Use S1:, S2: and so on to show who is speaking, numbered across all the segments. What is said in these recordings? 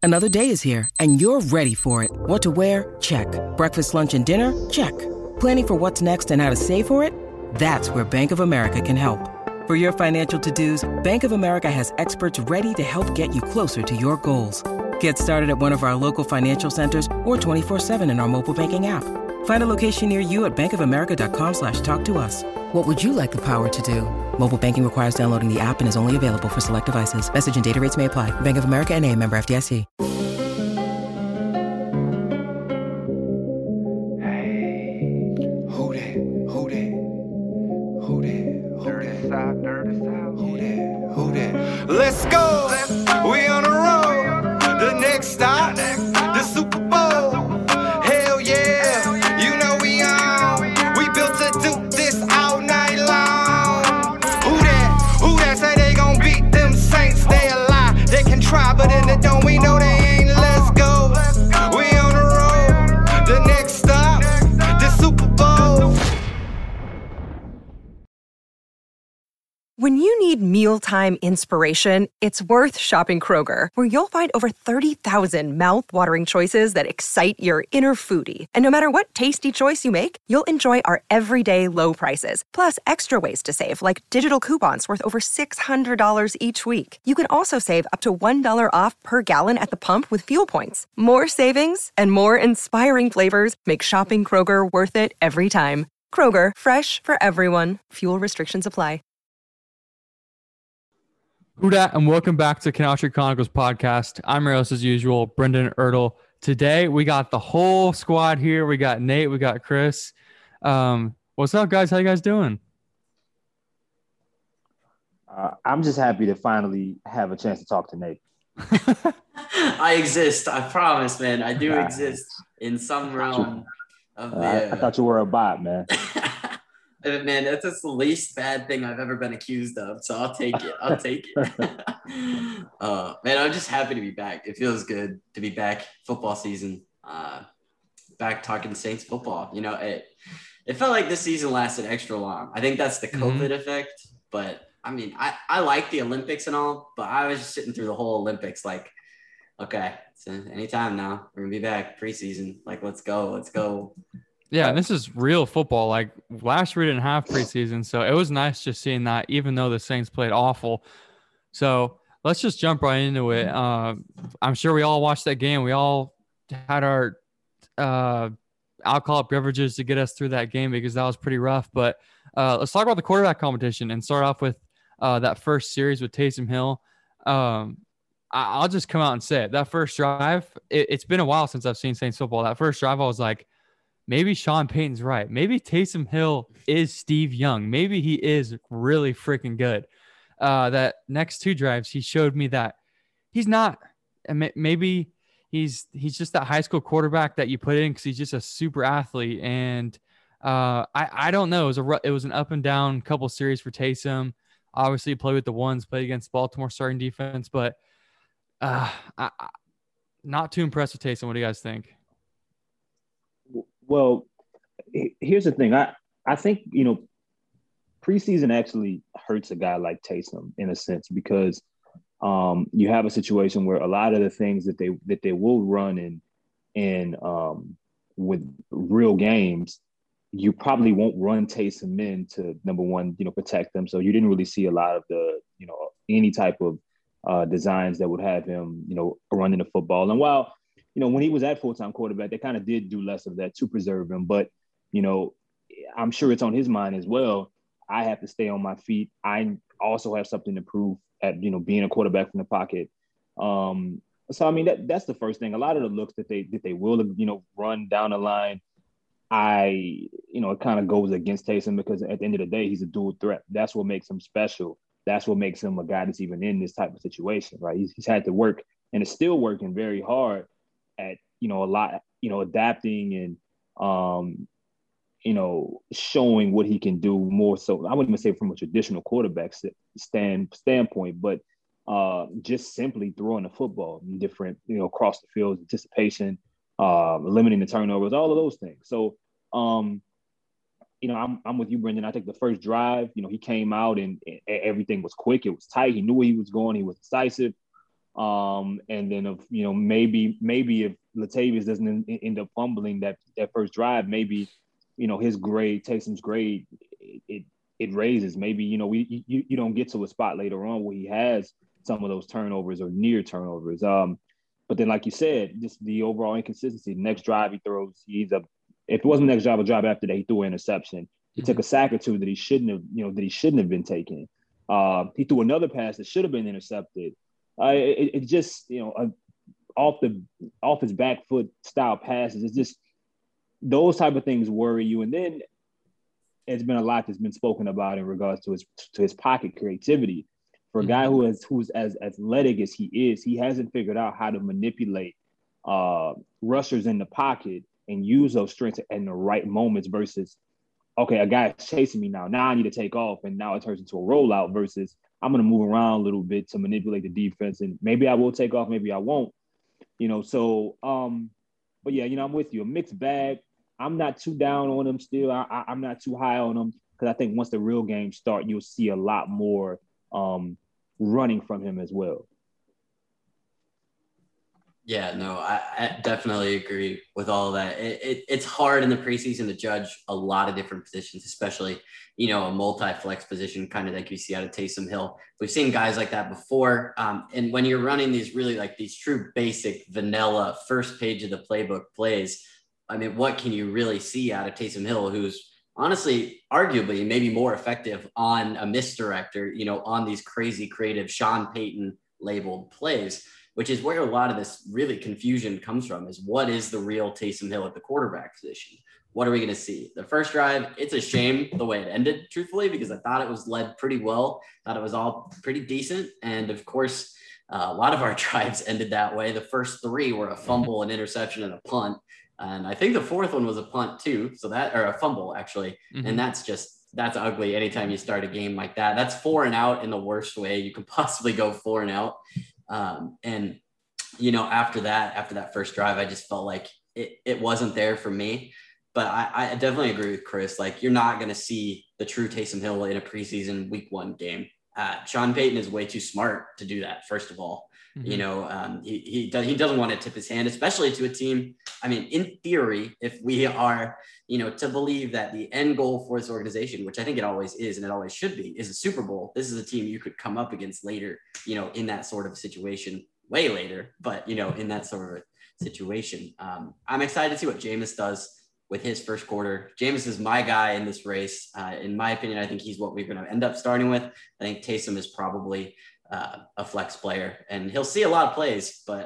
S1: Another day is here, and you're ready for it. What to wear? Check. Breakfast, lunch, and dinner? Check. Planning for what's next and how to save for it? That's where Bank of America can help. For your financial to-dos, Bank of America has experts ready to help get you closer to your goals. Get started at one of our local financial centers or 24/7 in our mobile banking app. Find a location near you at bankofamerica.com/talktous. What would you like the power to do? Mobile banking requires downloading the app and is only available for select devices. Message and data rates may apply. Bank of America N.A., member FDIC.
S2: Let's go. We on the road. The next stop, the Super Bowl. Hell yeah. You know we on. We built to do this all night long. Who that say they gon' beat them Saints? They a lie. They can try, but in the dome we know they ain't. Let's go. We on the road. The next stop, the Super Bowl.
S3: When you need mealtime inspiration, it's worth shopping Kroger, where you'll find over 30,000 mouth-watering choices that excite your inner foodie. And no matter what tasty choice you make, you'll enjoy our everyday low prices, plus extra ways to save, like digital coupons worth over $600 each week. You can also save up to $1 off per gallon at the pump with fuel points. More savings and more inspiring flavors make shopping Kroger worth it every time. Kroger, fresh for everyone. Fuel restrictions apply.
S4: Who dat, and welcome back to Canal Street Chronicles podcast. I'm your host as usual, Brendan Ertle. Today we got the whole squad here. We got Nate, we got Chris. What's up, guys? How you guys doing?
S5: I'm just happy to finally have a chance to talk to Nate.
S6: I exist. I promise, man. I do exist in some realm of the.
S5: I thought you were a bot, man.
S6: Man, that's just the least bad thing I've ever been accused of. So I'll take it. Man, I'm just happy to be back. It feels good to be back. Football season. Back talking Saints football. You know, it felt like this season lasted extra long. I think that's the COVID effect. But I mean, I like the Olympics and all, but I was just sitting through the whole Olympics like, okay, it's anytime now. We're gonna be back preseason. Like, let's go.
S4: Yeah, and this is real football. Like, last year we didn't have preseason, so it was nice just seeing that, even though the Saints played awful. So let's just jump right into it. I'm sure we all watched that game. We all had our alcoholic beverages to get us through that game because that was pretty rough. But let's talk about the quarterback competition and start off with that first series with Taysom Hill. I'll just come out and say it. That first drive, it's been a while since I've seen Saints football. That first drive, I was like, maybe Sean Payton's right. Maybe Taysom Hill is Steve Young. Maybe he is really freaking good. That next two drives, he showed me that he's not. Maybe he's just that high school quarterback that you put in because he's just a super athlete. And I don't know. It was an up and down couple series for Taysom. Obviously, played with the ones, played against Baltimore starting defense, but not too impressed with Taysom. What do you guys think?
S5: Well, here's the thing. I think, preseason actually hurts a guy like Taysom in a sense because you have a situation where a lot of the things that they will run in with real games, you probably won't run Taysom in to, number one, protect them. So you didn't really see a lot of the, any type of designs that would have him, running the football. And while when he was at full-time quarterback, they kind of did do less of that to preserve him. But, I'm sure it's on his mind as well. I have to stay on my feet. I also have something to prove at, being a quarterback from the pocket. So, I mean, that's the first thing. A lot of the looks that they will, run down the line, it kind of goes against Taysom because at the end of the day, he's a dual threat. That's what makes him special. That's what makes him a guy that's even in this type of situation, right? He's had to work and is still working very hard at, a lot, adapting and, showing what he can do more so. I wouldn't even say from a traditional quarterback standpoint, but just simply throwing the football in different, across the field, anticipation, limiting the turnovers, all of those things. So, I'm with you, Brendan. I think the first drive, he came out and everything was quick. It was tight. He knew where he was going. He was decisive. And then maybe if Latavius doesn't end up fumbling that first drive, maybe, his grade, Taysom's grade, it raises. Maybe, you don't get to a spot later on where he has some of those turnovers or near turnovers. But then, like you said, just the overall inconsistency. The next drive he throws, if it wasn't the next drive, a drive after that, he threw an interception. He took a sack or two that he shouldn't have been taking. He threw another pass that should have been intercepted. It just, off his back foot style passes. It's just those type of things worry you. And then it's been a lot that's been spoken about in regards to his pocket creativity. For a guy who's as athletic as he is, he hasn't figured out how to manipulate rushers in the pocket and use those strengths in the right moments versus, okay, a guy is chasing me now. Now I need to take off, and now it turns into a rollout versus I'm going to move around a little bit to manipulate the defense, and maybe I will take off, maybe I won't. But yeah, I'm with you. A mixed bag. I'm not too down on him still. I'm not too high on him because I think once the real games start, you'll see a lot more running from him as well.
S6: Yeah, no, I definitely agree with all of that. It's hard in the preseason to judge a lot of different positions, especially, a multi-flex position, kind of like you see out of Taysom Hill. We've seen guys like that before. And when you're running these really like these true basic vanilla first page of the playbook plays, I mean, what can you really see out of Taysom Hill, who's honestly, arguably maybe more effective on a misdirect or, on these crazy creative Sean Payton labeled plays, which is where a lot of this really confusion comes from, is what is the real Taysom Hill at the quarterback position? What are we going to see? The first drive, it's a shame the way it ended, truthfully, because I thought it was led pretty well. Thought it was all pretty decent. And of course, a lot of our drives ended that way. The first three were a fumble, an interception, and a punt. And I think the fourth one was a punt too. Or a fumble actually. Mm-hmm. And that's ugly. Anytime you start a game like that, that's 4 and out in the worst way you could possibly go 4 and out. And after that first drive, I just felt like it wasn't there for me. But I definitely agree with Chris. Like, you're not going to see the true Taysom Hill in a preseason week 1 game. Sean Payton is way too smart to do that. First of all, mm-hmm. He doesn't want to tip his hand, especially to a team. I mean, in theory, if we are, to believe that the end goal for this organization, which I think it always is, and it always should be, is a Super Bowl. This is a team you could come up against later, in that sort of situation, way later, but in that sort of situation. I'm excited to see what Jameis does with his first quarter. Jameis is my guy in this race. In my opinion, I think he's what we're going to end up starting with. I think Taysom is probably a flex player, and he'll see a lot of plays, but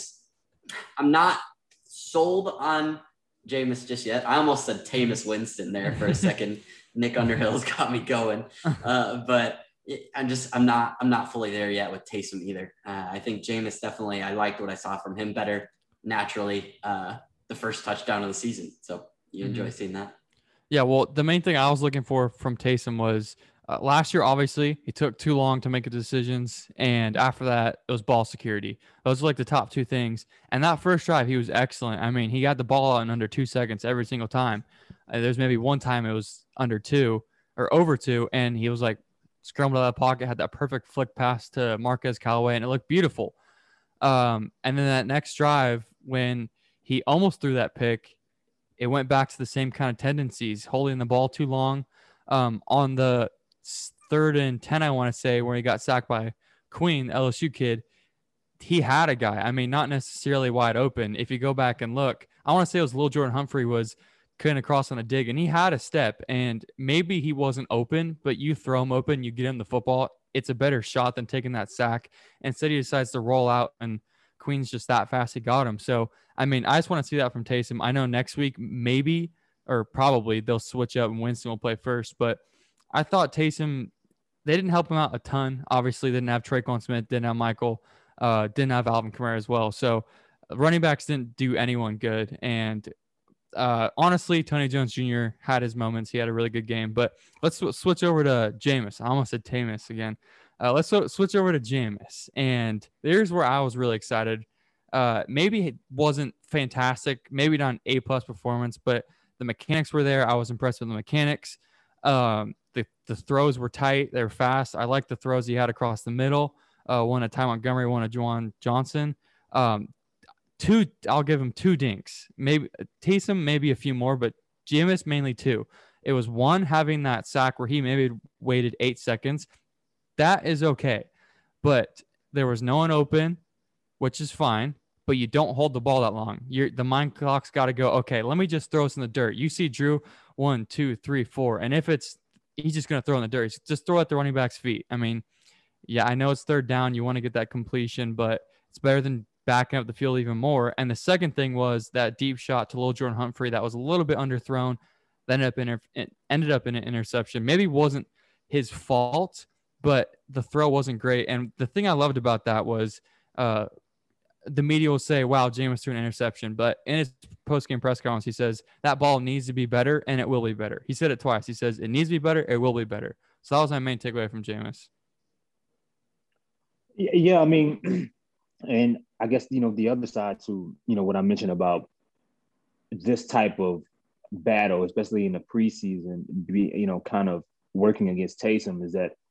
S6: I'm not sold on Jameis just yet. I almost said Tamus Winston there for a second. Nick Underhill's got me going, but I'm not fully there yet with Taysom either. I think Jameis definitely, I liked what I saw from him better naturally. The first touchdown of the season. So you enjoy seeing that?
S4: Yeah, well, the main thing I was looking for from Taysom was last year, obviously, he took too long to make decisions. And after that, it was ball security. Those were like the top 2 things. And that first drive, he was excellent. I mean, he got the ball out in under 2 seconds every single time. There's maybe one time it was under 2 or over 2. And he was like scrambled out of the pocket, had that perfect flick pass to Marquez Callaway, and it looked beautiful. And then that next drive, when he almost threw that pick, it went back to the same kind of tendencies, holding the ball too long. On the 3rd and 10, I want to say, where he got sacked by Queen, the LSU kid, he had a guy. I mean, not necessarily wide open. If you go back and look, I want to say it was Lil Jordan Humphrey was cutting across on a dig, and he had a step, and maybe he wasn't open, but you throw him open, you get him the football, it's a better shot than taking that sack. Instead, he decides to roll out, and Queen's just that fast, he got him. So, I mean, I just want to see that from Taysom. I know next week, maybe, or probably, they'll switch up and Winston will play first, but I thought Taysom, they didn't help him out a ton. Obviously, they didn't have Traquan Smith, didn't have Michael, didn't have Alvin Kamara as well. So running backs didn't do anyone good. And honestly, Tony Jones Jr. had his moments. He had a really good game. But let's switch over to Jameis. I almost said Tamus again. Let's switch over to Jameis. And there's where I was really excited. Maybe it wasn't fantastic. Maybe not an A-plus performance, but the mechanics were there. I was impressed with the mechanics. The throws were tight. They were fast. I liked the throws he had across the middle. one to Ty Montgomery, one to Juwan Johnson. I'll give him 2 dinks. Maybe Taysom, maybe a few more, but Jameis mainly 2. It was one having that sack where he maybe waited 8 seconds. That is okay. But there was no one open, which is fine, but you don't hold the ball that long. The mind clock's got to go, okay, let me just throw this in the dirt. You see Drew 1, 2, 3, 4. And if he's just going to throw in the dirt, just throw at the running back's feet. I mean, yeah, I know it's 3rd down. You want to get that completion, but it's better than backing up the field even more. And the second thing was that deep shot to Lil Jordan Humphrey that was a little bit underthrown. That ended up in an interception. Maybe wasn't his fault, but the throw wasn't great. And the thing I loved about that was the media will say, wow, Jameis threw an interception. But in his post-game press conference, he says that ball needs to be better, and it will be better. He said it twice. He says it needs to be better, it will be better. So that was my main takeaway from Jameis.
S5: Yeah, I mean, and I guess, the other side to, what I mentioned about this type of battle, especially in the preseason, kind of working against Taysom, is that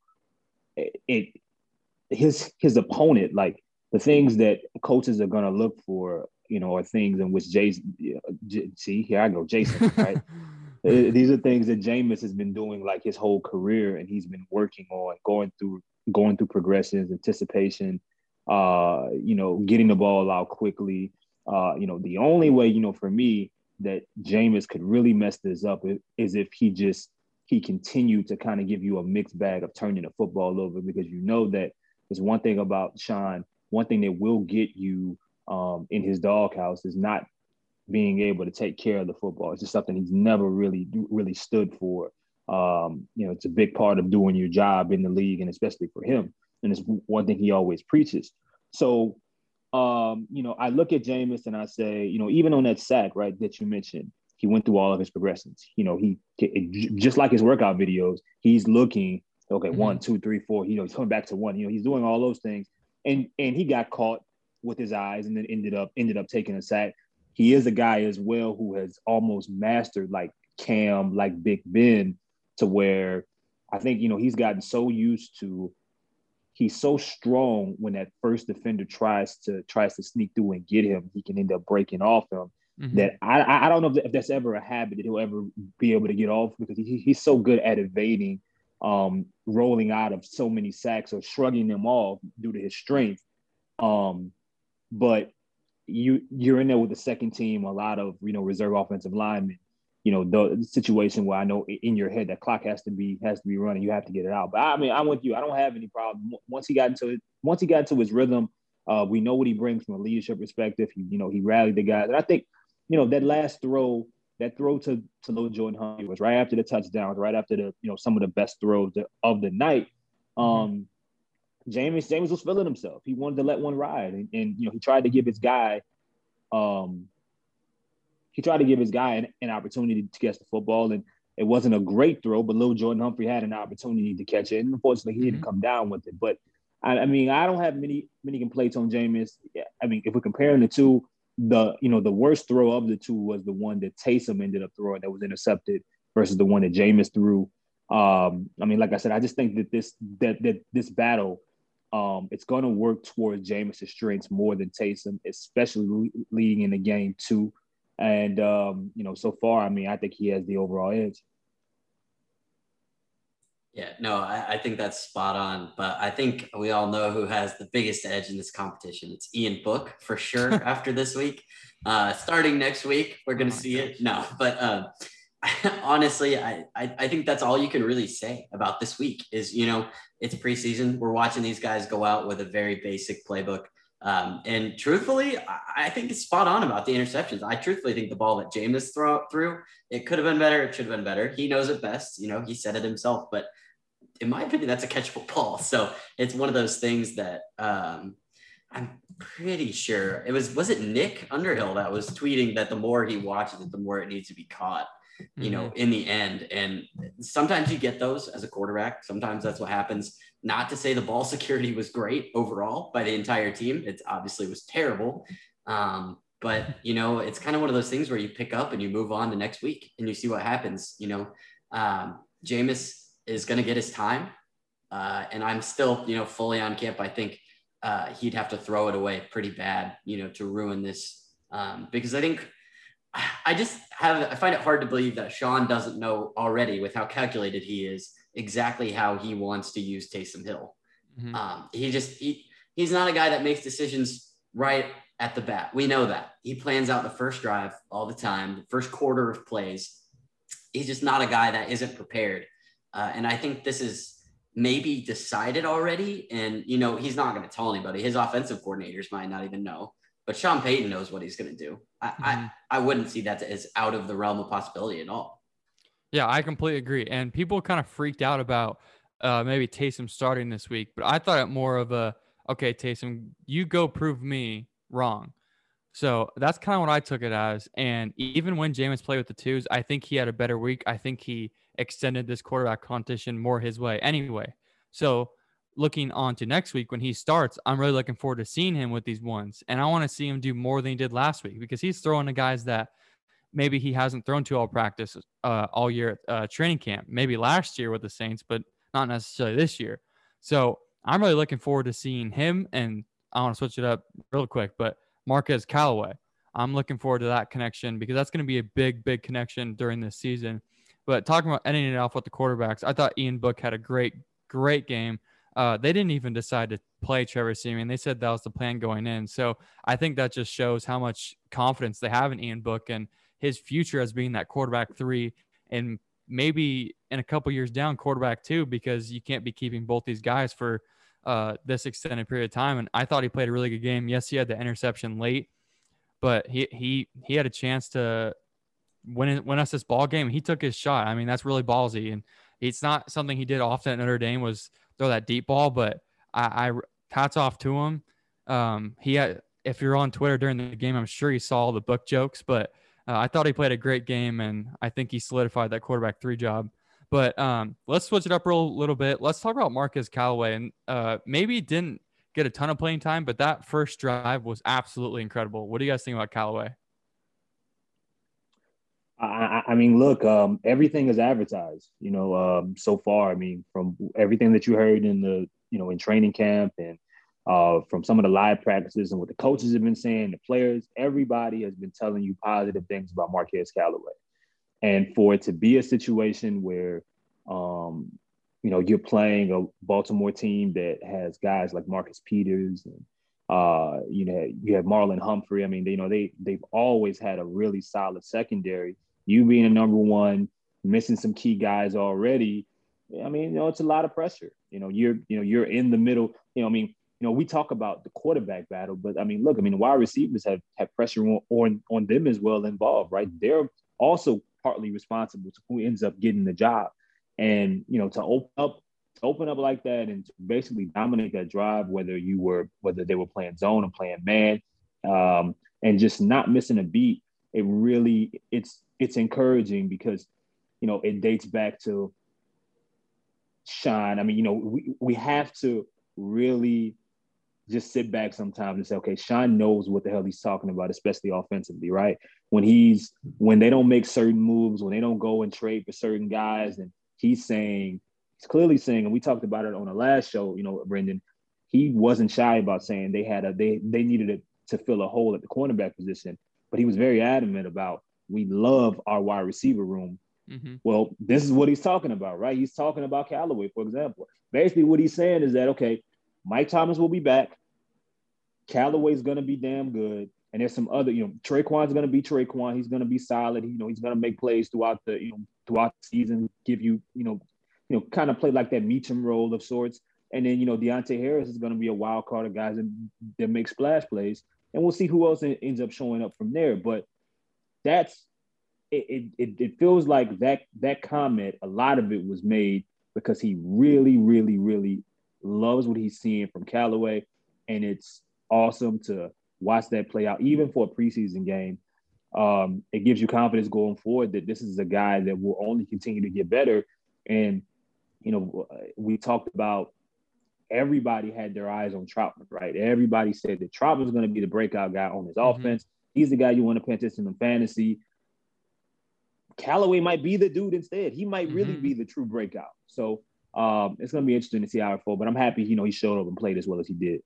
S5: his opponent, like the things that coaches are going to look for, are things in which Jason, see, here I go, Jason, right? These are things that Jameis has been doing like his whole career, and he's been working on, going through progressions, anticipation, getting the ball out quickly. The only way, for me, that Jameis could really mess this up is if he continued to kind of give you a mixed bag of turning the football over, because that there's one thing about Sean, one thing that will get you in his doghouse is not being able to take care of the football. It's just something he's never really stood for. It's a big part of doing your job in the league, and especially for him. And it's one thing he always preaches. So, I look at Jameis and I say, even on that sack, right, that you mentioned, he went through all of his progressions. He just like his workout videos, he's looking, okay, 1, 2, 3, 4, he's coming back to 1, he's doing all those things. And he got caught with his eyes and then ended up taking a sack. He is a guy as well who has almost mastered like Cam, like Big Ben, to where I think, he's gotten so used to, he's so strong when that first defender tries to sneak through and get him, he can end up breaking off him. Mm-hmm. That I don't know if that's ever a habit that he'll ever be able to get off, because he's so good at evading, rolling out of so many sacks or shrugging them off due to his strength. But you're in there with the second team, a lot of, reserve offensive linemen, the situation where I know in your head that clock has to be running, you have to get it out. But I mean, I'm with you. I don't have any problem. Once he got into his rhythm, we know what he brings from a leadership perspective. He rallied the guys. And I think, that last throw to Lil Jordan Humphrey was right after the touchdowns, right after the, some of the best throws of the night. Jameis was feeling himself. He wanted to let one ride, and he tried to give his guy, an opportunity to catch the football, and it wasn't a great throw, but Lil Jordan Humphrey had an opportunity to catch it, and unfortunately, he didn't come down with it. But I mean, I don't have many complaints on Jameis. I mean, if we're comparing the two, the worst throw of the two was the one that Taysom ended up throwing that was intercepted versus the one that Jameis threw. I mean, like I said, I just think that this battle, it's going to work towards Jameis' strengths more than Taysom, especially leading in the game too. And, so far, I mean, I think he has the overall edge.
S6: Yeah, no, I think that's spot on. But I think we all know who has the biggest edge in this competition. It's Ian Book for sure after this week. Starting next week, we're going to see it. No, but honestly, I think that's all you can really say about this week is, it's preseason. We're watching these guys go out with a very basic playbook. And truthfully, I think it's spot on about the interceptions. I truthfully think the ball that Jameis threw, it could have been better. It should have been better. He knows it best. He said it himself, but in my opinion, that's a catchable ball. So it's one of those things that I'm pretty sure was it Nick Underhill that was tweeting that the more he watches it, the more it needs to be caught, in the end. And sometimes you get those as a quarterback. Sometimes that's what happens. Not to say the ball security was great overall by the entire team. It obviously was terrible. But, it's kind of one of those things where you pick up and you move on to next week and you see what happens. Jameis is going to get his time. And I'm still, fully on Camp. I think he'd have to throw it away pretty bad, to ruin this. Because I think I find it hard to believe that Sean doesn't know already, with how calculated he is, exactly how he wants to use Taysom Hill. Mm-hmm. He's not a guy that makes decisions right at the bat. We know that. He plans out the first drive all the time, the first quarter of plays. He's just not a guy that isn't prepared. And I think this is maybe decided already. And, he's not going to tell anybody. His offensive coordinators might not even know. But Sean Payton knows what he's going to do. I wouldn't see that as out of the realm of possibility at all.
S4: Yeah, I completely agree. And people kind of freaked out about maybe Taysom starting this week. But I thought it more of okay, Taysom, you go prove me wrong. So that's kind of what I took it as. And even when Jameis played with the twos, I think he had a better week. I think he extended this quarterback competition more his way anyway. So looking on to next week when he starts, I'm really looking forward to seeing him with these ones. And I want to see him do more than he did last week, because he's throwing to guys that maybe he hasn't thrown to all practice all year at training camp. Maybe last year with the Saints, but not necessarily this year. So I'm really looking forward to seeing him. And I want to switch it up real quick, but Marquez Callaway, I'm looking forward to that connection, because that's going to be a big, big connection during this season. But talking about ending it off with the quarterbacks, I thought Ian Book had a great game. They didn't even decide to play Trevor Siemian. They said that was the plan going in. So I think that just shows how much confidence they have in Ian Book and his future as being that quarterback 3, and maybe in a couple years down, quarterback 2, because you can't be keeping both these guys for this extended period of time. And I thought he played a really good game. Yes, he had the interception late, but he had a chance to win us this ball game. He took his shot. I mean, that's really ballsy, and it's not something he did often at Notre Dame, was throw that deep ball. But I hats off to him. If you're on Twitter during the game, I'm sure you saw all the Book jokes, but I thought he played a great game, and I think he solidified that quarterback 3 job. But let's switch it up a little bit. Let's talk about Marquez Callaway. And maybe didn't get a ton of playing time, but that first drive was absolutely incredible. What do you guys think about Callaway?
S5: I mean, look, everything is advertised, so far. I mean, from everything that you heard in in training camp, and from some of the live practices, and what the coaches have been saying, the players, everybody has been telling you positive things about Marquez Callaway. And for it to be a situation where, you're playing a Baltimore team that has guys like Marcus Peters, and you have Marlon Humphrey. I mean, they've always had a really solid secondary. You being a number 1, missing some key guys already. I mean, it's a lot of pressure. You're in the middle. We talk about the quarterback battle, but I mean, look, the wide receivers have pressure on them as well involved, right? They're also partly responsible to who ends up getting the job. And, to open up like that and to basically dominate that drive, whether they were playing zone or playing man, and just not missing a beat, it's encouraging, because, it dates back to Sean. I mean, we have to really just sit back sometimes and say, okay, Sean knows what the hell he's talking about, especially offensively, right? When they don't make certain moves, when they don't go and trade for certain guys, and he's clearly saying, and we talked about it on the last show, Brendan, he wasn't shy about saying they needed to fill a hole at the cornerback position, but he was very adamant about, we love our wide receiver room. Mm-hmm. Well, this is what he's talking about, right? He's talking about Callaway, for example. Basically what he's saying is that, okay, Mike Thomas will be back. Callaway's going to be damn good. And there's some other, Traquan's going to be Traquan. He's going to be solid. He's going to make plays throughout the season, give you, kind of play like that Meacham role of sorts. And then, Deontay Harris is going to be a wild card of guys that make splash plays. And we'll see who else ends up showing up from there. But it feels like that comment, a lot of it was made because he really, really, really loves what he's seeing from Callaway. And it's awesome to watch that play out, even for a preseason game. It gives you confidence going forward that this is a guy that will only continue to get better. And, we talked about, everybody had their eyes on Trautman, right? Everybody said that Trautman was going to be the breakout guy on his offense. He's the guy you want to pay attention in fantasy. Callaway might be the dude instead. He might really be the true breakout. So It's going to be interesting to see how it falls, but I'm happy, he showed up and played as well as he did.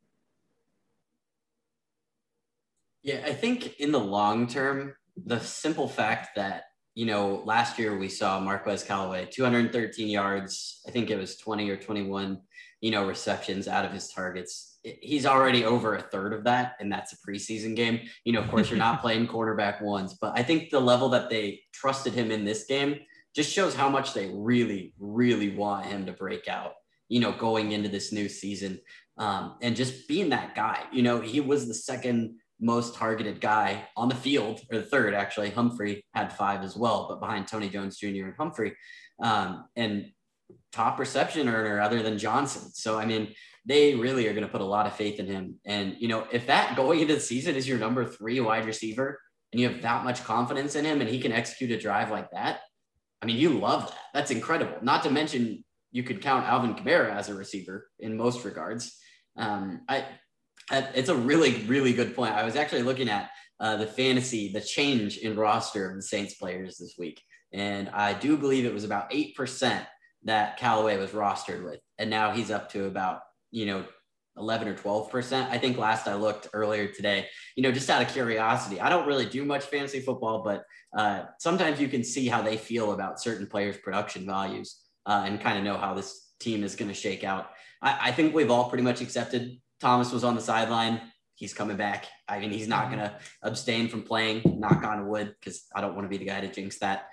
S6: Yeah, I think in the long term, the simple fact that, last year we saw Marquez Callaway, 213 yards. I think it was 20 or 21, receptions out of his targets. He's already over a third of that, and that's a preseason game. Of course, you're not playing cornerback ones, but I think the level that they trusted him in this game just shows how much they really, really want him to break out, going into this new season, and just being that guy. He was the second most targeted guy on the field, or the third, actually. Humphrey had 5 as well, but behind Tony Jones Jr. and Humphrey, and top reception earner other than Johnson. So, they really are going to put a lot of faith in him. And, if that going into the season is your number 3 wide receiver and you have that much confidence in him and he can execute a drive like that, you love that. That's incredible. Not to mention you could count Alvin Kamara as a receiver in most regards. It's a really, really good point. I was actually looking at the change in roster of the Saints players this week. And I do believe it was about 8% that Callaway was rostered with. And now he's up to about, 11 or 12%. I think last I looked earlier today, just out of curiosity. I don't really do much fantasy football, but sometimes you can see how they feel about certain players' production values and kind of know how this team is going to shake out. I think we've all pretty much accepted Thomas was on the sideline. He's coming back. He's not going to abstain from playing, knock on wood, because I don't want to be the guy to jinx that.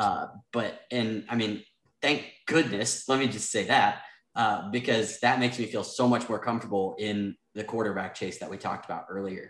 S6: Thank goodness, let me just say that, because that makes me feel so much more comfortable in the quarterback chase that we talked about earlier.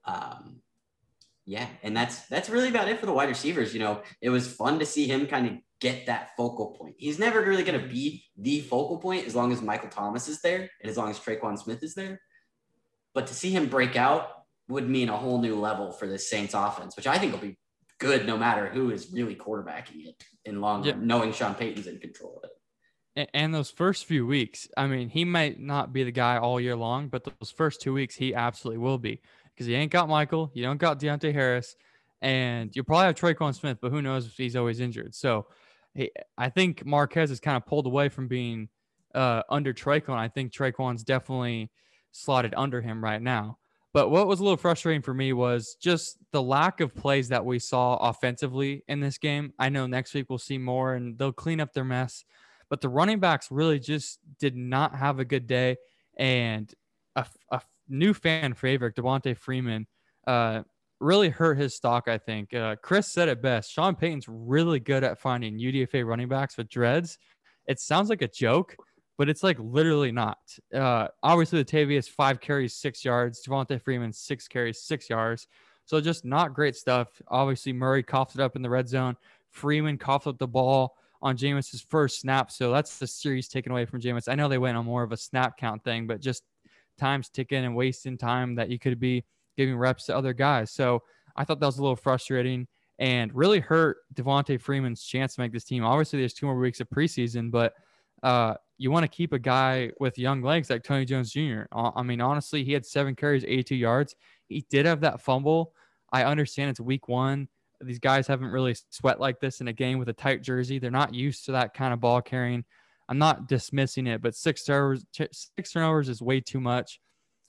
S6: And that's really about it for the wide receivers. It was fun to see him kind of get that focal point. He's never really going to be the focal point as long as Michael Thomas is there and as long as Tre'Quan Smith is there. But to see him break out would mean a whole new level for this Saints offense, which I think will be good no matter who is really quarterbacking it in long run, knowing Sean Payton's in control of it.
S4: And those first few weeks, he might not be the guy all year long, but those first 2 weeks, he absolutely will be, because you ain't got Michael, you don't got Deontay Harris, and you probably have Tre'Quan Smith, but who knows if he's always injured. So I think Marquez is kind of pulled away from being under Tre'Quan. I think Tre'Quan's definitely slotted under him right now. But what was a little frustrating for me was just the lack of plays that we saw offensively in this game. I know next week we'll see more and they'll clean up their mess, but the running backs really just did not have a good day. And a new fan favorite, Devontae Freeman, really hurt his stock, I think. Chris said it best. Sean Payton's really good at finding UDFA running backs with dreads. It sounds like a joke, but it's like literally not. Obviously, Latavius 5 carries 6 yards. Devontae Freeman 6 carries 6 yards. So just not great stuff. Obviously, Murray coughed it up in the red zone. Freeman coughed up the ball on Jameis's first snap. So that's the series taken away from Jameis. I know they went on more of a snap count thing, but just time's ticking and wasting time that you could be giving reps to other guys. So I thought that was a little frustrating and really hurt Devontae Freeman's chance to make this team. Obviously, there's 2 more weeks of preseason, but you want to keep a guy with young legs like Tony Jones Jr. Honestly, he had 7 carries, 82 yards. He did have that fumble. I understand it's week 1. These guys haven't really sweat like this in a game with a tight jersey. They're not used to that kind of ball carrying. I'm not dismissing it, but 6 turnovers is way too much.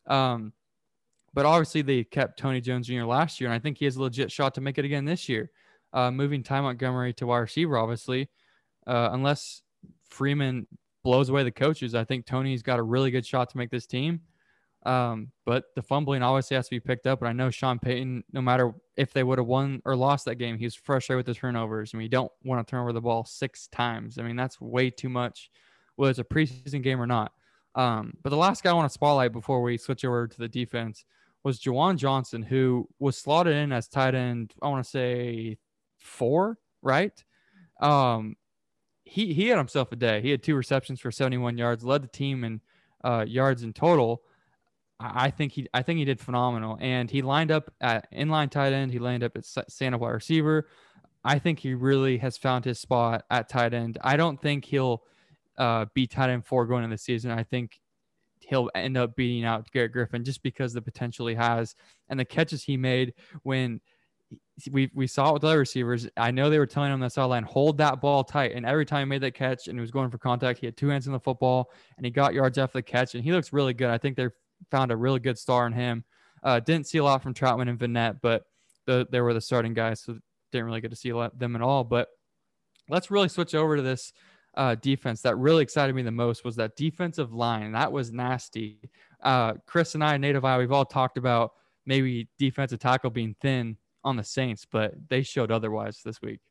S4: But obviously they kept Tony Jones Jr. last year, and I think he has a legit shot to make it again this year. Moving Ty Montgomery to wide receiver, obviously, unless Freeman blows away the coaches, I think Tony's got a really good shot to make this team. But the fumbling obviously has to be picked up. And I know Sean Payton, no matter if they would have won or lost that game, he was frustrated with the turnovers. You don't want to turn over the ball 6 times. That's way too much, whether it's a preseason game or not. But the last guy I want to spotlight before we switch over to the defense was Juwan Johnson, who was slotted in as tight end, I want to say 4, right? He had himself a day. He had 2 receptions for 71 yards, led the team in yards in total. I think he did phenomenal. And he lined up at inline tight end. He lined up at stand-up wide receiver. I think he really has found his spot at tight end. I don't think he'll be tight end 4 going into the season. I think he'll end up beating out Garrett Griffin just because the potential he has and the catches he made when we saw it with other receivers. I know they were telling him on the sideline, hold that ball tight. And every time he made that catch and he was going for contact, he had 2 hands on the football and he got yards after the catch. And he looks really good. I think they found a really good star in him. Didn't see a lot from Troutman and Vinette, but they were the starting guys, so didn't really get to see them at all. But let's really switch over to this defense. That really excited me the most was that defensive line. That was nasty. Chris and I, Native Eye, we've all talked about maybe defensive tackle being thin on the Saints, but they showed otherwise this week.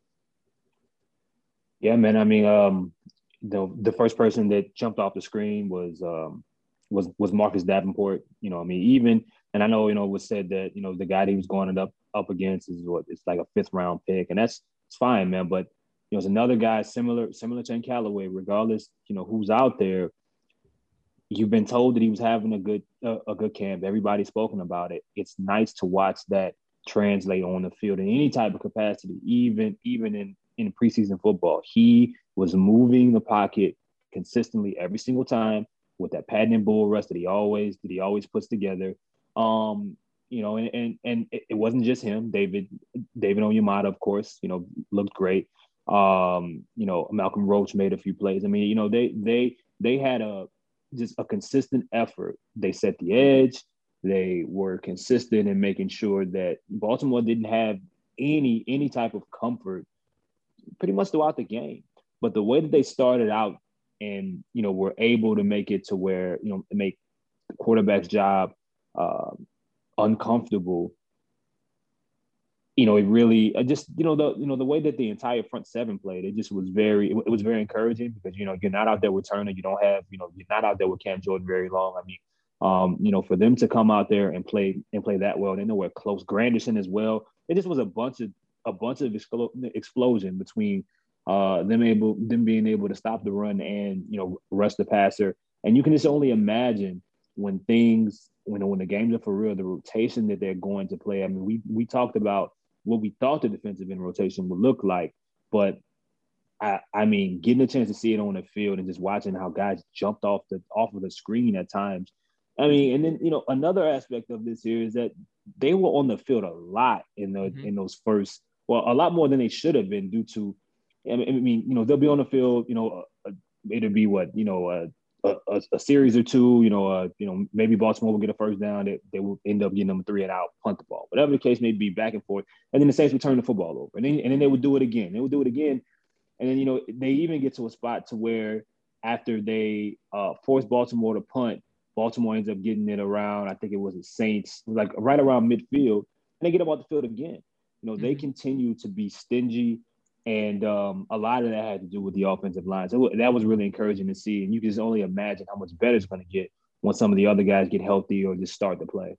S5: Yeah, man. I mean, the first person that jumped off the screen was Marcus Davenport. You know, I mean, even, and I know, you know, it was said that, you know, the guy that he was going up against is it's like a 5th round pick, and it's fine, man. But, you know, it's another guy similar to Ken Callaway, regardless, you know, who's out there. You've been told that he was having a good camp. Everybody's spoken about it. It's nice to watch that translate on the field in any type of capacity, even in preseason football. He was moving the pocket consistently every single time with that patented bull rush that he always puts together. You know, and it wasn't just him. David Onyemata, of course, you know, looked great. You know, Malcolm Roach made a few plays. I mean, you know, they had just a consistent effort. They set the edge. They were consistent in making sure that Baltimore didn't have any type of comfort pretty much throughout the game. But the way that they started out and, you know, were able to make it to where, you know, make the quarterback's job uncomfortable, you know, it really just, you know, the way that the entire front seven played, it just was very encouraging because, you know, you're not out there with Turner. You don't have, you know, you're not out there with Cam Jordan very long. I mean, you know, for them to come out there and play that well, they know we're close. Granderson as well. It just was a bunch of explosion between them being able to stop the run and, you know, rush the passer. And you can just only imagine when the games are for real, the rotation that they're going to play. I mean, we talked about what we thought the defensive end rotation would look like, but I mean, getting a chance to see it on the field and just watching how guys jumped off of the screen at times. I mean, and then, you know, another aspect of this here is that they were on the field a lot in those first, well, a lot more than they should have been due to, I mean, you know, they'll be on the field, you know, it'll be what, you know, a series or two, you know, maybe Baltimore will get a first down. They will end up getting them a 3-and-out, punt the ball, whatever the case may be, back and forth. And then the Saints would turn the football over, and then they would do it again. They would do it again, and then, you know, they even get to a spot to where after they force Baltimore to punt, Baltimore ends up getting it around, I think it was the Saints, like right around midfield, and they get them off the field again. You know, they continue to be stingy. And a lot of that had to do with the offensive line. So that was really encouraging to see. And you can just only imagine how much better it's going to get when some of the other guys get healthy or just start to play.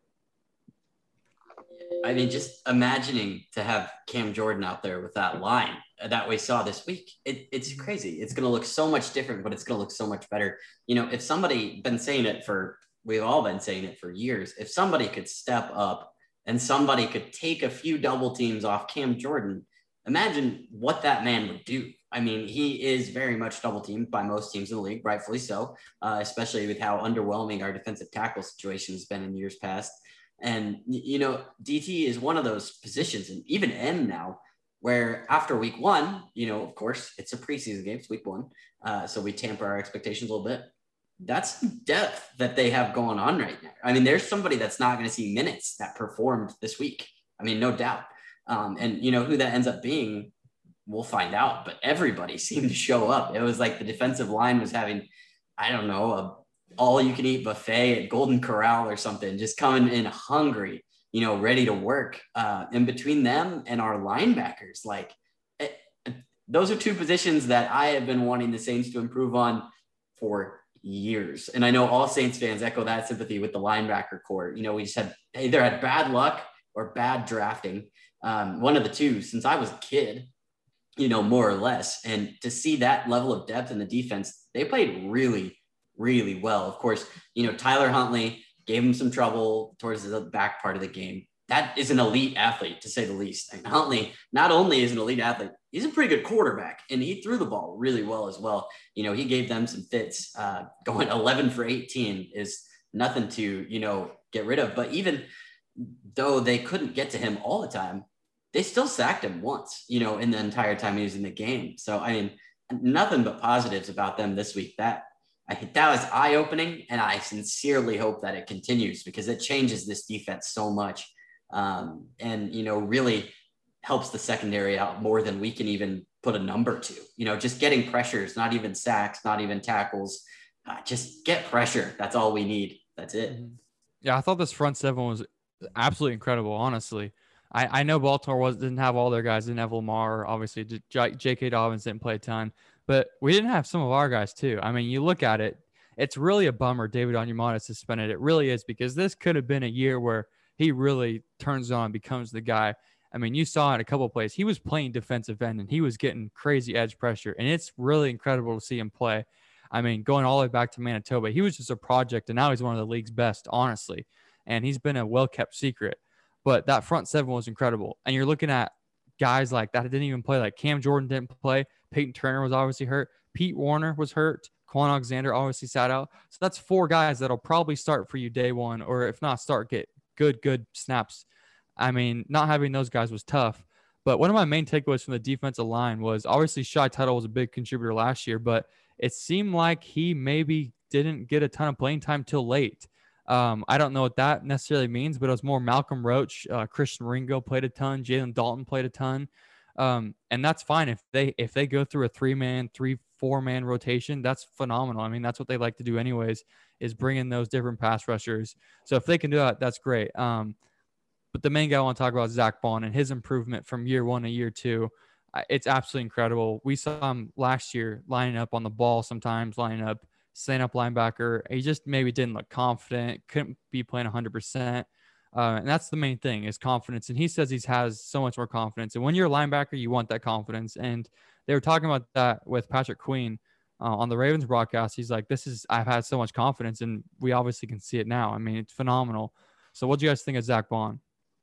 S6: I mean, just imagining to have Cam Jordan out there with that line that we saw this week, it's crazy. It's going to look so much different, but it's going to look so much better. You know, if somebody we've all been saying it for years, if somebody could step up and somebody could take a few double teams off Cam Jordan, imagine what that man would do. I mean, he is very much double teamed by most teams in the league, rightfully so, especially with how underwhelming our defensive tackle situation has been in years past. And, you know, DT is one of those positions, and even M now, where after week one, you know, of course, it's a preseason game, it's week one. So we tamper our expectations a little bit. That's depth that they have going on right now. I mean, there's somebody that's not going to see minutes that performed this week. I mean, no doubt. And, you know, who that ends up being, we'll find out. But everybody seemed to show up. It was like the defensive line was having, I don't know, a all-you-can-eat buffet at Golden Corral or something, just coming in hungry, you know, ready to work. And between them and our linebackers, like, those are two positions that I have been wanting the Saints to improve on for years. And I know all Saints fans echo that sympathy with the linebacker core. You know, we just either had bad luck or bad drafting. One of the two since I was a kid, you know, more or less. And to see that level of depth in the defense, they played really, really well. Of course, you know, Tyler Huntley gave him some trouble towards the back part of the game. That is an elite athlete, to say the least. And Huntley not only is an elite athlete, he's a pretty good quarterback, and he threw the ball really well as well. You know, he gave them some fits. Going 11 for 18 is nothing to, you know, get rid of. But even though they couldn't get to him all the time, they still sacked him once, in the entire time he was in the game. So, I mean, nothing but positives about them this week. I think that was eye-opening, and I sincerely hope that it continues because it changes this defense so much, and really helps the secondary out more than we can even put a number to. Just getting pressures, not even sacks, not even tackles, just get pressure. That's all we need. That's it.
S4: Yeah, I thought this front seven was absolutely incredible, honestly. I know Baltimore didn't have all their guys, didn't have Lamar, obviously. J.K. Dobbins didn't play a ton, but we didn't have some of our guys too. I mean, you look at it, it's really a bummer David Onyemata suspended. It really is, because this could have been a year where he really turns on and becomes the guy. I mean, you saw in a couple of plays, he was playing defensive end and he was getting crazy edge pressure, and it's really incredible to see him play. I mean, going all the way back to Manitoba, he was just a project, and now he's one of the league's best, honestly. And he's been a well-kept secret. But that front seven was incredible. And you're looking at guys like that didn't even play. Like Cam Jordan didn't play. Peyton Turner was obviously hurt. Pete Warner was hurt. Quan Alexander obviously sat out. So that's 4 guys that'll probably start for you day one, or if not start, get good snaps. I mean, not having those guys was tough. But one of my main takeaways from the defensive line was obviously Shy Tuttle was a big contributor last year, but it seemed like he maybe didn't get a ton of playing time till late. I don't know what that necessarily means, but it was more Malcolm Roach, Christian Ringo played a ton, Jalen Dalton played a ton. And that's fine. If they go through a 4-man rotation, that's phenomenal. I mean, that's what they like to do anyways, is bring in those different pass rushers. So if they can do that, that's great. But the main guy I want to talk about is Zach Bond and his improvement from year 1 to year 2. It's absolutely incredible. We saw him last year lining up on the ball sometimes, setting up linebacker. He just maybe didn't look confident, couldn't be playing 100%. And that's the main thing, is confidence. And he says he has so much more confidence. And when you're a linebacker, you want that confidence. And they were talking about that with Patrick Queen on the Ravens broadcast. He's like, I've had so much confidence, and we obviously can see it now. I mean, it's phenomenal. So what do you guys think of Zach Bond?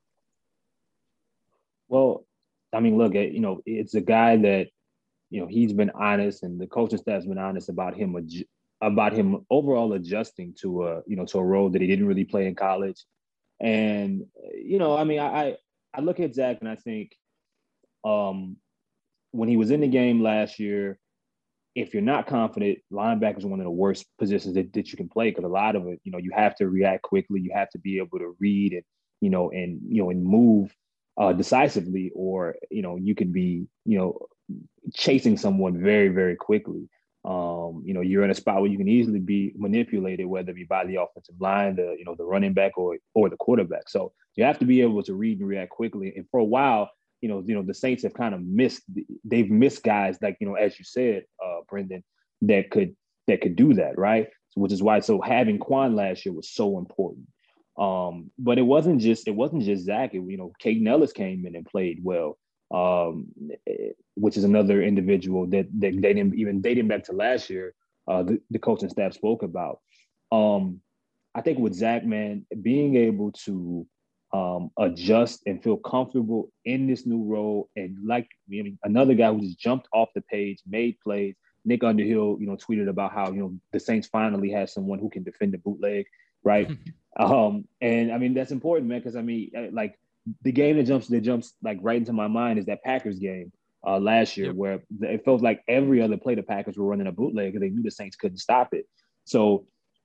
S5: Well, I mean, look, it's a guy that, he's been honest, and the coaching staff's been honest about him overall adjusting to a role that he didn't really play in college. And, I mean, I look at Zach and I think when he was in the game last year, if you're not confident, linebacker is one of the worst positions that you can play, because a lot of it, you have to react quickly. You have to be able to read and move decisively, or, you could be, chasing someone very, very quickly. You're in a spot where you can easily be manipulated, whether it be by the offensive line, the running back or the quarterback. So you have to be able to read and react quickly. And for a while, the Saints have kind of they've missed guys like, as you said, Brendan, that could do that, right? So, which is why, having Quan last year was so important. But it wasn't just Zach. Caden Ellis came in and played well, which is another individual that they didn't even dating back to last year. The coaching staff spoke about. I think with Zach, man, being able to adjust and feel comfortable in this new role, and another guy who just jumped off the page, made plays. Nick Underhill, tweeted about how the Saints finally have someone who can defend the bootleg, right? And I mean, that's important, man, because I mean, like, the game that jumps like right into my mind is that Packers game last year, where it felt like every other play the Packers were running a bootleg because they knew the Saints couldn't stop it. So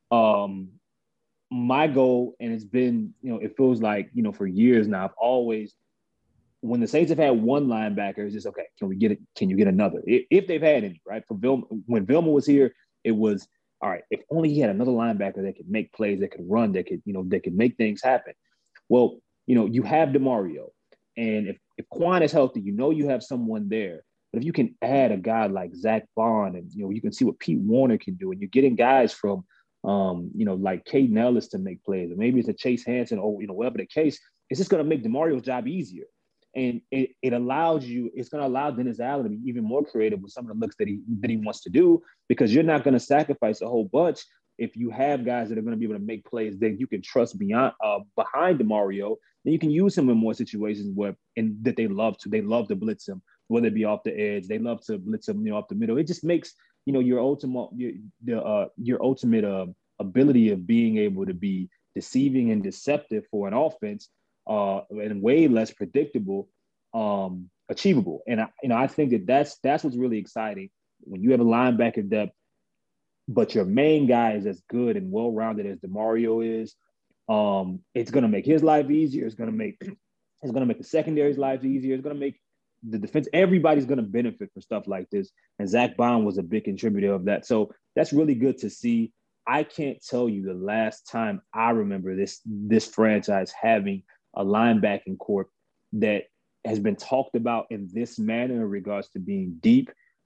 S5: my goal, and it's been, it feels like, for years now, I've always, when the Saints have had one linebacker, it's just, okay, can you get another? If they've had any, right? When Vilma was here, it was, all right, if only he had another linebacker that could make plays, that could run, that could make things happen. Well, you have DeMario, and if Quan is healthy, you have someone there. But if you can add a guy like Zach Bond, and you can see what Pete Warner can do, and you're getting guys from like Caden Ellis to make plays, or maybe it's a Chase Hansen, or whatever the case, it's just going to make DeMario's job easier. And it's going to allow Dennis Allen to be even more creative with some of the looks that he wants to do, because you're not going to sacrifice a whole bunch if you have guys that are going to be able to make plays that you can trust behind DeMario. Then you can use him in more situations that they love to blitz him, whether it be off the edge. They love to blitz him, up the middle. It just makes, your ultimate ability of being able to be deceiving and deceptive for an offense and way less predictable. achievable. And I think that's what's really exciting when you have a linebacker depth, but your main guy is as good and well-rounded as DeMario is. It's going to make his life easier. It's going to make the secondary's life easier. It's going to make the defense. Everybody's going to benefit from stuff like this. And Zach Bond was a big contributor of that. So that's really good to see. I can't tell you the last time I remember this franchise having a linebacking corps that has been talked about in this manner in regards to being deep,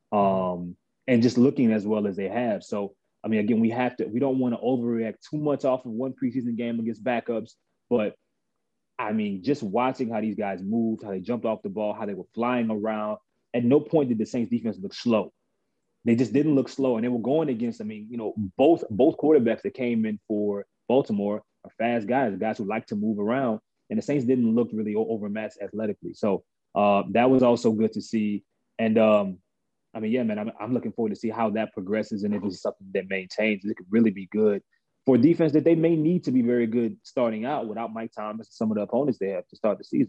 S5: and just looking as well as they have. So, I mean, again, we don't want to overreact too much off of one preseason game against backups, but I mean, just watching how these guys moved, how they jumped off the ball, how they were flying around. At no point did the Saints defense look slow. They just didn't look slow, and they were going against, I mean, both quarterbacks that came in for Baltimore are fast guys who like to move around, and the Saints didn't look really overmatched athletically. So that was also good to see. And I mean, yeah, man, I'm looking forward to see how that progresses, and if it's something that maintains, it could really be good for a defense that they may need to be very good starting out without Mike Thomas and some of the opponents they have to start the season.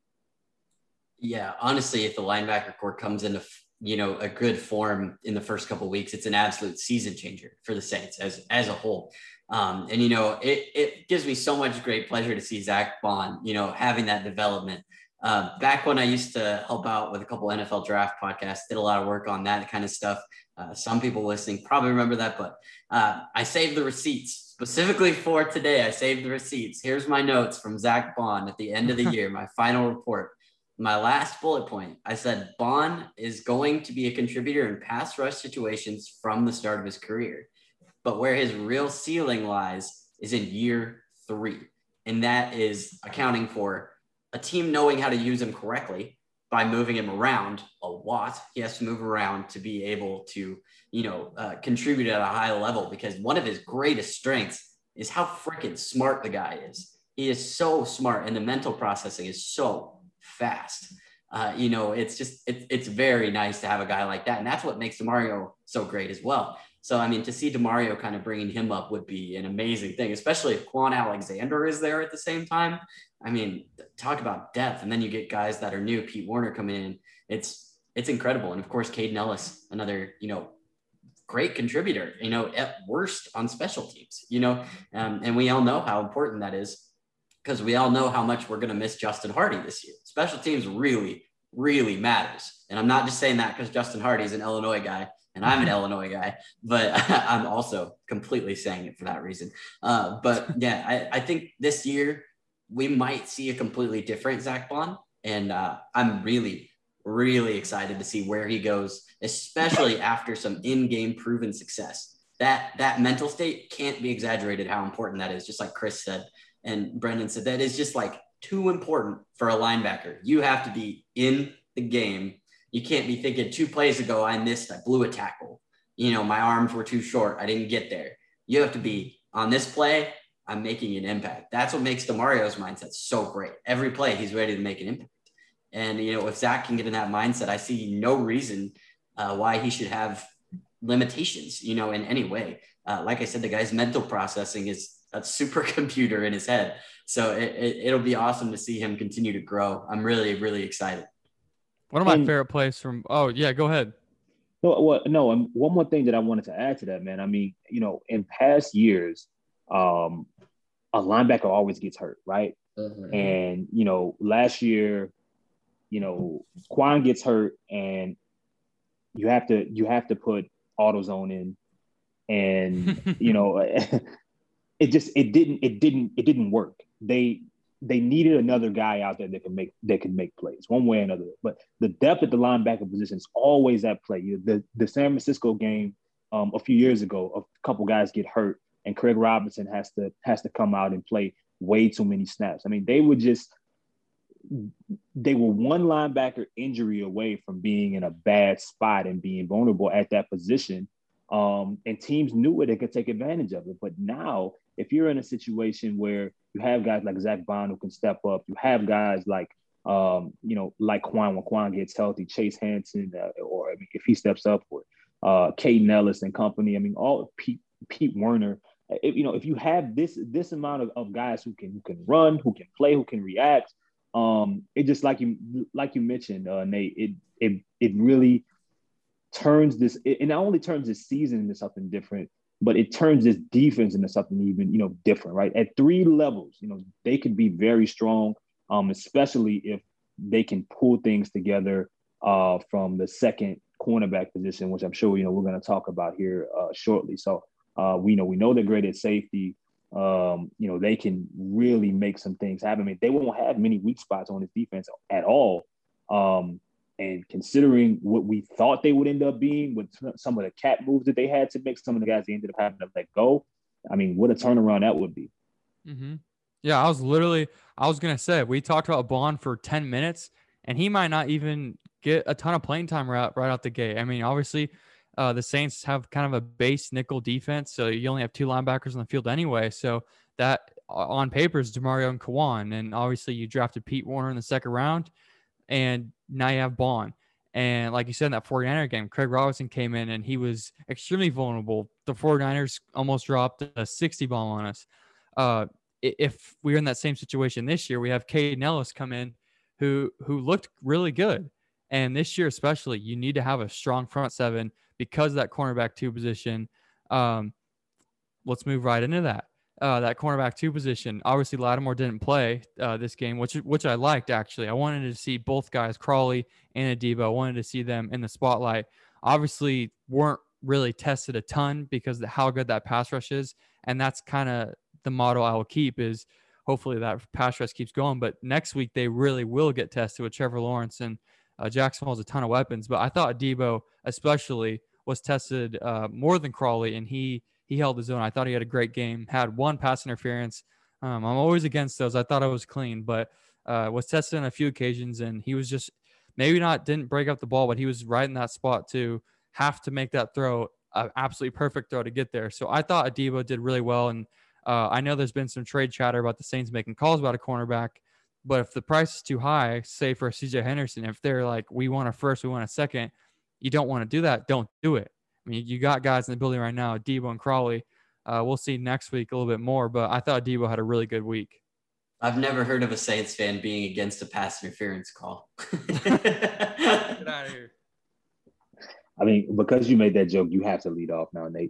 S6: Yeah, honestly, if the linebacker core comes into a good form in the first couple of weeks, it's an absolute season changer for the Saints as a whole. And it gives me so much great pleasure to see Zach Bond, having that development. Back when I used to help out with a couple NFL draft podcasts, did a lot of work on that kind of stuff. Some people listening probably remember that, but I saved the receipts specifically for today. I saved the receipts. Here's my notes from Zach Bond at the end of the year, my final report. My last bullet point, I said, Bond is going to be a contributor in pass rush situations from the start of his career, but where his real ceiling lies is in year 3. And that is accounting for a team knowing how to use him correctly by moving him around a lot. He has to move around to be able to, contribute at a high level, because one of his greatest strengths is how freaking smart the guy is. He is so smart, and the mental processing is so fast. It's very nice to have a guy like that. And that's what makes DeMario so great as well. So, I mean, to see DeMario kind of bringing him up would be an amazing thing, especially if Quan Alexander is there at the same time. I mean, talk about depth. And then you get guys that are new, Pete Werner coming in. It's incredible. And of course, Caden Ellis, another, great contributor, at worst on special teams, and we all know how important that is, because we all know how much we're going to miss Justin Hardy this year. Special teams really, really matters. And I'm not just saying that because Justin Hardy is an Illinois guy and I'm an Illinois guy, but I'm also completely saying it for that reason. But yeah, I think this year we might see a completely different Zach Bond. And I'm really, really excited to see where he goes, especially after some in-game proven success. That mental state can't be exaggerated how important that is, just like Chris said and Brendan said. That is just like too important for a linebacker. You have to be in the game. You can't be thinking 2 plays ago, I missed, I blew a tackle. My arms were too short, I didn't get there. You have to be on this play, I'm making an impact. That's what makes DeMario's mindset so great. Every play, he's ready to make an impact. And, if Zach can get in that mindset, I see no reason why he should have limitations, in any way. Like I said, the guy's mental processing is a supercomputer in his head. So it'll be awesome to see him continue to grow. I'm really, really excited.
S4: One of my favorite plays from – oh, yeah, go ahead.
S5: No, and one more thing that I wanted to add to that, man. I mean, in past years, a linebacker always gets hurt, right? Mm-hmm. And, last year – Quan gets hurt and you have to put AutoZone in, and it didn't work. They needed another guy out there that can make plays one way or another. But the depth at the linebacker position is always at play. The San Francisco game a few years ago, a couple guys get hurt and Craig Robinson has to come out and play way too many snaps. I mean, they were one linebacker injury away from being in a bad spot and being vulnerable at that position. And teams knew it and could take advantage of it. But now, if you're in a situation where you have guys like Zach Bond who can step up, you have guys like, like Quan, when Quan gets healthy, Chase Hansen, or if he steps up, or Caden Ellis and company. I mean, all Pete Werner. If you have this amount of guys who can run, who can play, who can react, it just like you mentioned, Nate, it really turns this. It not only turns this season into something different, but it turns this defense into something even different. Right, at 3 levels, they could be very strong, especially if they can pull things together from the second cornerback position, which I'm sure we're going to talk about here shortly. So we know they're great at safety. They can really make some things happen. I mean, they won't have many weak spots on this defense at all. And considering what we thought they would end up being with some of the cap moves that they had to make, some of the guys they ended up having to let go. I mean, what a turnaround that would be.
S4: Mm-hmm. Yeah, I was going to say, we talked about Bond for 10 minutes, and he might not even get a ton of playing time right out the gate. I mean, obviously, the Saints have kind of a base nickel defense, so you only have 2 linebackers on the field anyway. So that on paper is DeMario and Kawan, and obviously you drafted Pete Warner in the second round, and now you have Bond. And like you said in that 49er game, Craig Robinson came in and he was extremely vulnerable. The 49ers almost dropped a 60 bomb on us. If we're in that same situation this year, we have Caden Ellis come in who looked really good. And this year especially, you need to have a strong front seven because of that cornerback 2 position. Let's move right into that. That cornerback 2 position. Obviously, Lattimore didn't play this game, which I liked, actually. I wanted to see both guys, Crawley and Adebo. I wanted to see them in the spotlight. Obviously, weren't really tested a ton because of how good that pass rush is. And that's kind of the motto I will keep is hopefully that pass rush keeps going. But next week, they really will get tested with Trevor Lawrence. And Jacksonville has a ton of weapons. But I thought Adebo especially was tested more than Crawley, and he held his own. I thought he had a great game, had 1 pass interference. I'm always against those. I thought it was clean, but was tested on a few occasions, and he was just didn't break up the ball, but he was right in that spot to have to make that throw, an absolutely perfect throw to get there. So I thought Adebo did really well, and I know there's been some trade chatter about the Saints making calls about a cornerback, but if the price is too high, say for CJ Henderson, if they're like, we want a first, we want a second, you don't want to do that, don't do it. I mean, you got guys in the building right now, Adebo and Crawley. We'll see next week a little bit more, but I thought Adebo had a really good week.
S6: I've never heard of a Saints fan being against a pass interference call.
S4: Get out of here.
S5: I mean, because you made that joke, you have to lead off now, Nate.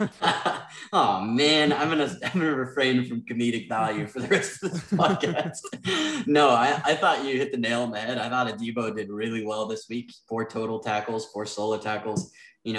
S6: Oh man, I'm gonna refrain from comedic value for the rest of this podcast. No, I thought you hit the nail on the head. I thought Adebo did really well this week. 4 total tackles, 4 solo tackles.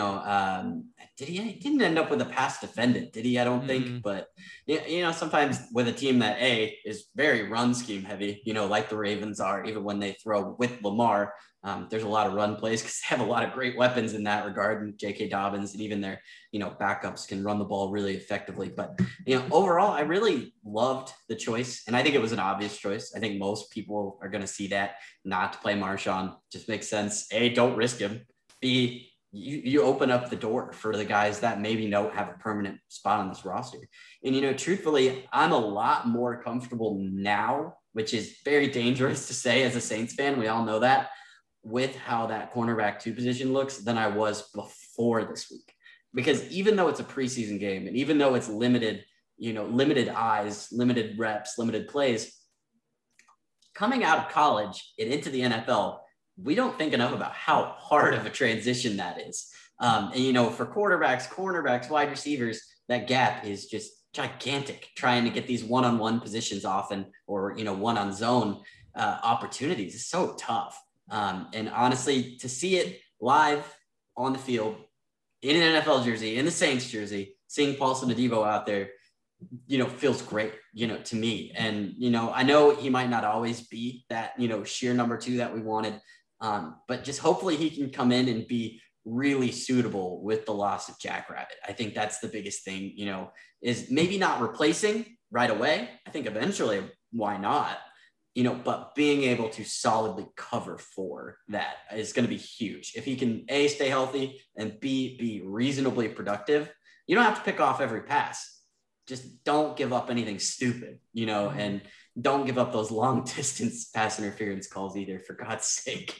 S6: He didn't end up with a pass defended, did he? I don't think, but sometimes with a team that is very run scheme heavy, like the Ravens are, even when they throw with Lamar, there's a lot of run plays because they have a lot of great weapons in that regard. And J.K. Dobbins and even their, backups can run the ball really effectively. But, overall, I really loved the choice. And I think it was an obvious choice. I think most people are going to see that not to play Marshawn. Just makes sense. A, don't risk him. B, you open up the door for the guys that maybe don't have a permanent spot on this roster. And, truthfully, I'm a lot more comfortable now, which is very dangerous to say as a Saints fan. We all know that, with how that cornerback 2 position looks than I was before this week. Because even though it's a preseason game and even though it's limited eyes, limited reps, limited plays, coming out of college and into the NFL, we don't think enough about how hard of a transition that is. For quarterbacks, cornerbacks, wide receivers, that gap is just gigantic trying to get these one-on-one positions often or, one-on zone opportunities is so tough. And honestly, to see it live on the field in an NFL jersey, in the Saints jersey, seeing Paulson Adebo out there, feels great, to me. And, I know he might not always be that, sheer number 2 that we wanted. But just hopefully he can come in and be really suitable with the loss of Jack Rabbit. I think that's the biggest thing, is maybe not replacing right away. I think eventually, why not? But being able to solidly cover for that is going to be huge. If he can A, stay healthy, and B, be reasonably productive, you don't have to pick off every pass. Just don't give up anything stupid, and don't give up those long distance pass interference calls either, for God's sake.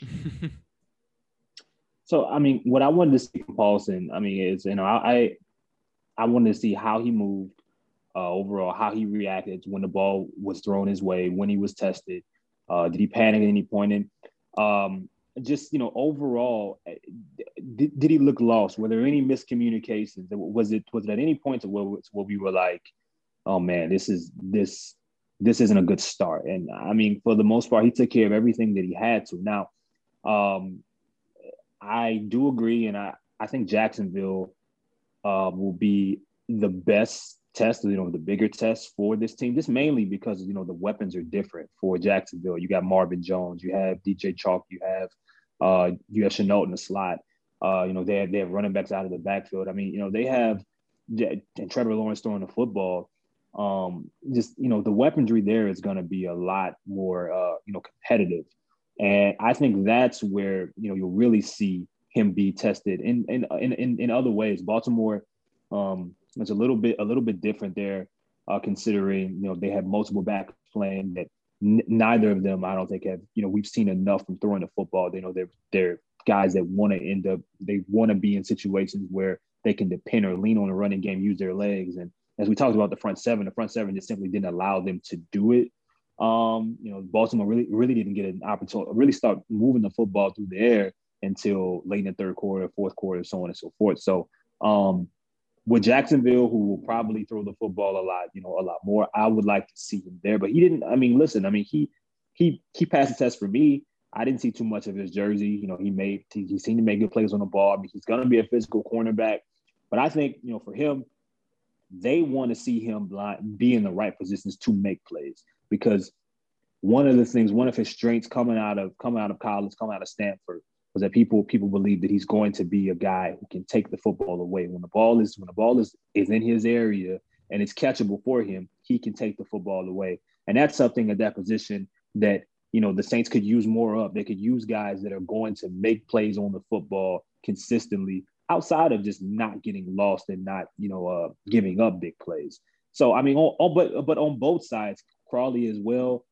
S5: So, I mean, what I wanted to see from Paulson, is, I wanted to see how he moved overall, how he reacted when the ball was thrown his way, when he was tested. Did he panic at any point? And just, overall, did he look lost? Were there any miscommunications? Was it at any point where we were like, oh man, this isn't a good start? And I mean, for the most part, he took care of everything that he had to. Now, I do agree, and I think Jacksonville will be the best test, the bigger test for this team, just mainly because, the weapons are different for Jacksonville. You got Marvin Jones, you have DJ Chalk, you have Shenault in the slot. They have running backs out of the backfield. I mean, they have and Trevor Lawrence throwing the football. The weaponry there is going to be a lot more, competitive. And I think that's where, you'll really see him be tested in other ways. Baltimore, it's a little bit different there, considering, they have multiple backs playing that neither of them, I don't think have, we've seen enough from throwing the football. They're guys that want to be in situations where they can depend or lean on the running game, use their legs. And as we talked about the front seven just simply didn't allow them to do it. Baltimore really didn't get an opportunity to really start moving the football through the air until late in the third quarter, fourth quarter, so on and so forth. So with Jacksonville, who will probably throw the football a lot more, I would like to see him there. But he didn't. I mean, listen. I mean, he passed the test for me. I didn't see too much of his jersey. He seemed to make good plays on the ball. I mean, he's going to be a physical cornerback. But I think, for him, they want to see him be in the right positions to make plays, because one of his strengths coming out of college, coming out of Stanford, was that people believe that he's going to be a guy who can take the football away. When the ball is in his area and it's catchable for him, he can take the football away. And that's something at that position that, the Saints could use more of. They could use guys that are going to make plays on the football consistently, outside of just not getting lost and not, giving up big plays. So, I mean, but on both sides, Crawley as well,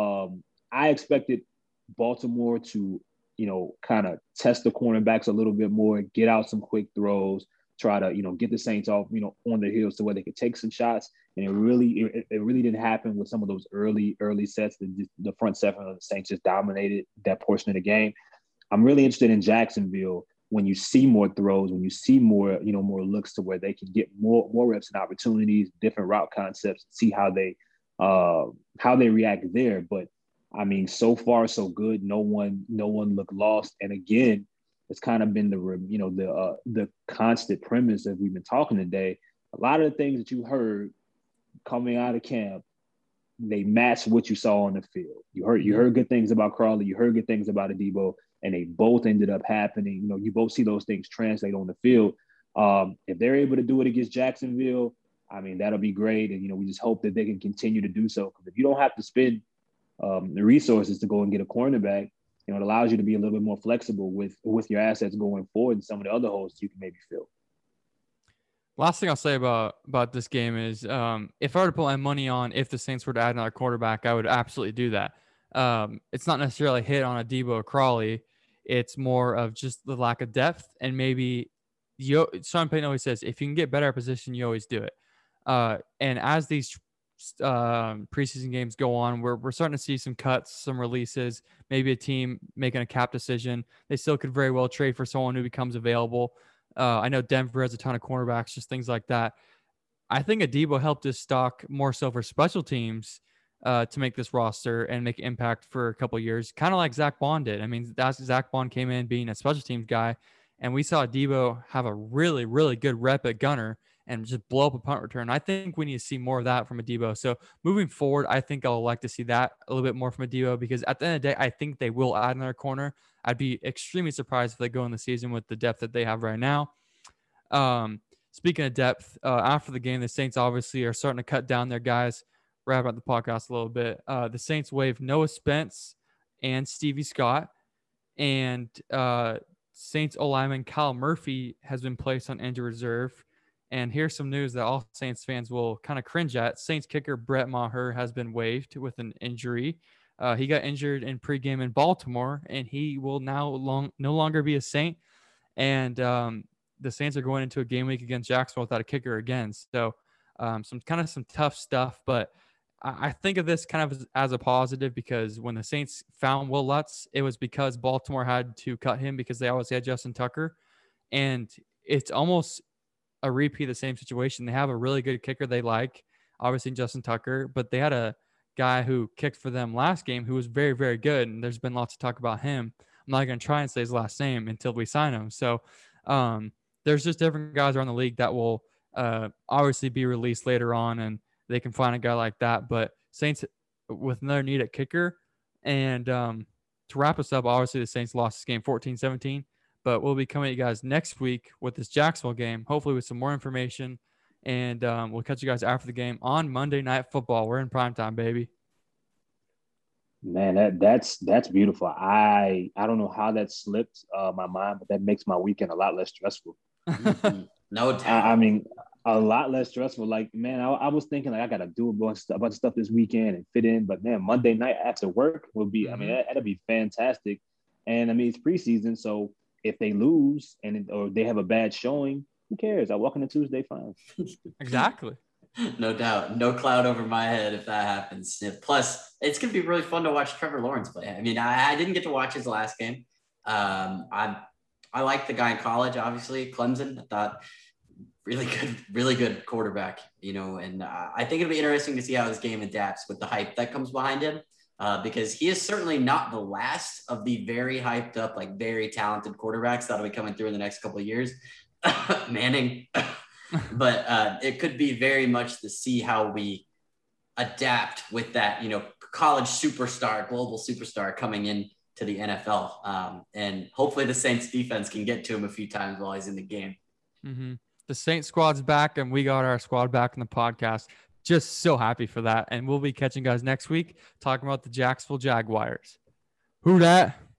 S5: I expected Baltimore to, kind of test the cornerbacks a little bit more, get out some quick throws, try to, get the Saints off, on their heels to where they could take some shots. And it really didn't happen with some of those early sets. The front seven of the Saints just dominated that portion of the game. I'm really interested in Jacksonville when you see more throws, when you see more, more looks to where they can get more reps and opportunities, different route concepts, see how they react there. But I mean, so far so good. No one looked lost. And again, it's kind of been the constant premise that we've been talking today. A lot of the things that you heard coming out of camp, they match what you saw on the field. You heard good things about Crawley, you heard good things about Adebo, and they both ended up happening. You both see those things translate on the field. If they're able to do it against Jacksonville, I mean, that'll be great. And, we just hope that they can continue to do so. Because if you don't have to spend the resources to go and get a cornerback, it allows you to be a little bit more flexible with your assets going forward and some of the other holes you can maybe fill.
S4: Last thing I'll say about this game is if I were to put my money on if the Saints were to add another quarterback, I would absolutely do that. It's not necessarily a hit on Adebo or Crawley. It's more of just the lack of depth, and maybe Sean Payton always says, if you can get better at position, you always do it. And as these preseason games go on, we're starting to see some cuts, some releases, maybe a team making a cap decision. They still could very well trade for someone who becomes available. I know Denver has a ton of cornerbacks, just things like that. I think Adebo helped his stock more so for special teams to make this roster and make impact for a couple of years, kind of like Zach Bond did. I mean, Zach Bond came in being a special teams guy, and we saw Adebo have a really, really good rep at gunner and just blow up a punt return. I think we need to see more of that from Adebo. So moving forward, I think I'll like to see that a little bit more from Adebo, because at the end of the day, I think they will add another corner. I'd be extremely surprised if they go in the season with the depth that they have right now. Speaking of depth, after the game, the Saints obviously are starting to cut down their guys. Wrap up the podcast a little bit. The Saints waived Noah Spence and Stevie Scott, and Saints O-lineman Kyle Murphy has been placed on injured reserve. And here's some news that all Saints fans will kind of cringe at. Saints kicker Brett Maher has been waived with an injury. He got injured in pregame in Baltimore, and he will now no longer be a Saint. And the Saints are going into a game week against Jacksonville without a kicker again. So some tough stuff. But I think of this kind of as a positive because when the Saints found Will Lutz, it was because Baltimore had to cut him because they always had Justin Tucker. And it's almost a repeat of the same situation. They have a really good kicker they like, obviously Justin Tucker, but they had a guy who kicked for them last game who was very, very good. And there's been lots of talk about him. I'm not going to try and say his last name until we sign him. So there's just different guys around the league that will obviously be released later on, and they can find a guy like that. But Saints with another need at kicker. And to wrap us up, obviously the Saints lost this game 14-17. But we'll be coming at you guys next week with this Jacksonville game, hopefully with some more information. And we'll catch you guys after the game on Monday Night Football. We're in primetime, baby.
S5: Man, that's beautiful. I don't know how that slipped my mind, but that makes my weekend a lot less stressful.
S6: No doubt.
S5: I mean, a lot less stressful. Like, man, I was thinking like I gotta do a bunch of stuff this weekend and fit in, but man, Monday night after work would be. I mean, that'd be fantastic. And I mean, it's preseason, so if they lose or they have a bad showing, who cares? I walk into Tuesday fine.
S4: Exactly.
S6: No doubt. No cloud over my head if that happens. Plus, it's going to be really fun to watch Trevor Lawrence play. I mean, I didn't get to watch his last game. I like the guy in college, obviously, Clemson. I thought really good quarterback, and I think it'll be interesting to see how his game adapts with the hype that comes behind him. Because he is certainly not the last of the very hyped up, like very talented quarterbacks that'll be coming through in the next couple of years. Manning. But it could be very much to see how we adapt with that, college superstar, global superstar coming in to the NFL. And hopefully the Saints defense can get to him a few times while he's in the game.
S4: Mm-hmm. The Saints squad's back, and we got our squad back in the podcast. Just so happy for that. And we'll be catching guys next week talking about the Jacksonville Jaguars. Who dat?